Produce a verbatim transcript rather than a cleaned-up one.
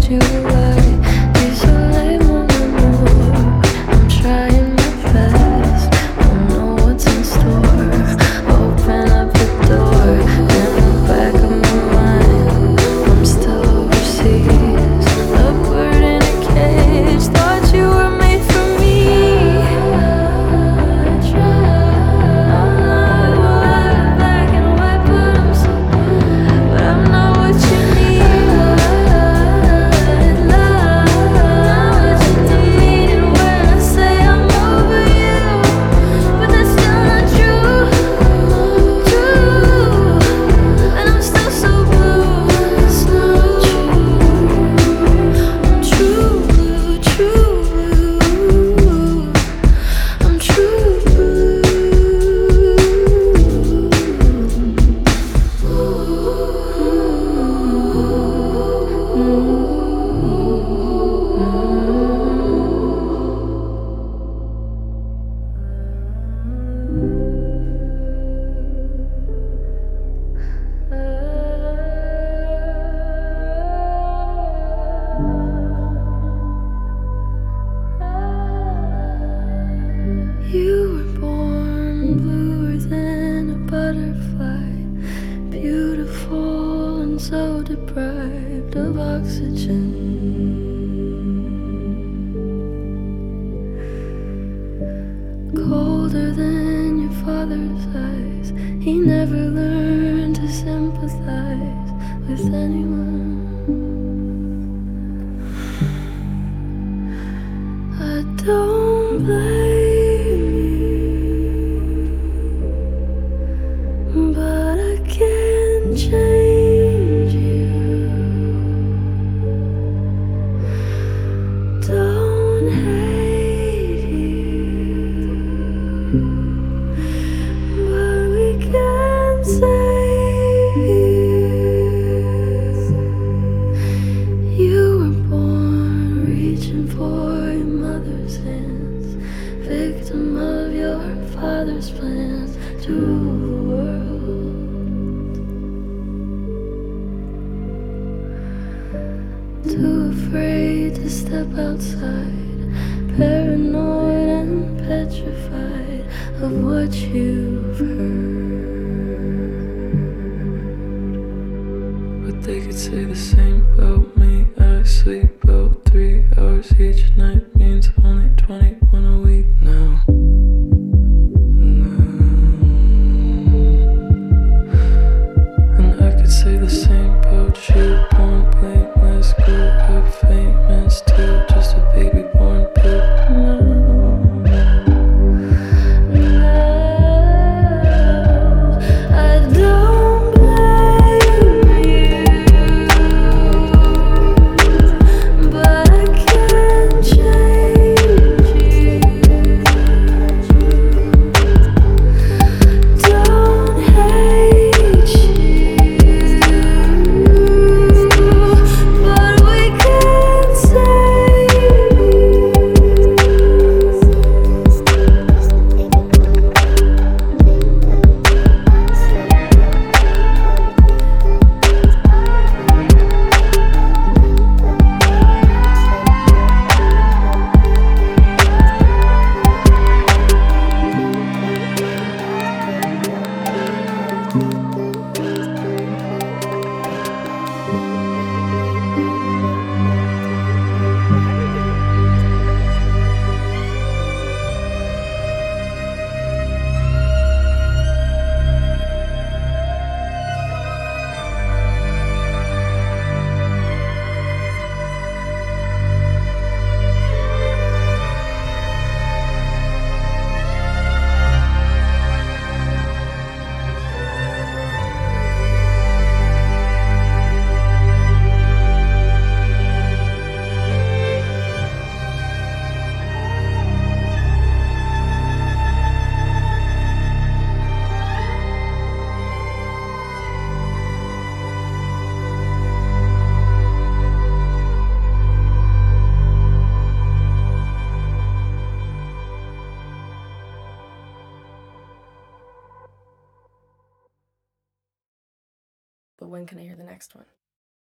you away. Désolé mon amour, I'm trying my best. Don't know what's in store. Open up the door. In the back of my mind, I'm still overseas. A bird in a cage. Thought you were made for me. I tried. I'm not black and white, but I'm so blue. But I'm not what you need. Love, love, what you need. And when I say I'm over you, but that's still not true, true. And I'm still so blue. It's not true. I'm true blue, true blue. I'm true blue. You were born bluer than a butterfly, beautiful and so deprived of oxygen. Colder than your father's eyes, he never learned to sympathize with anyone. I don't blame you, but I can't change you. Don't hate you, but we can save you. You were born reaching for your mother's hands, victim of your father's plans to rule the world. Too afraid to step outside, paranoid and petrified of what you've heard. But they could say the same about me. I sleep about three hours each night, means only twenty-one a week now. And I could say the same about you. Born blameless, grew up famous too. Just a baby born blue. I don't blame you, but I can't change you. Don't hate you, but we can save you. But when can I hear the next one?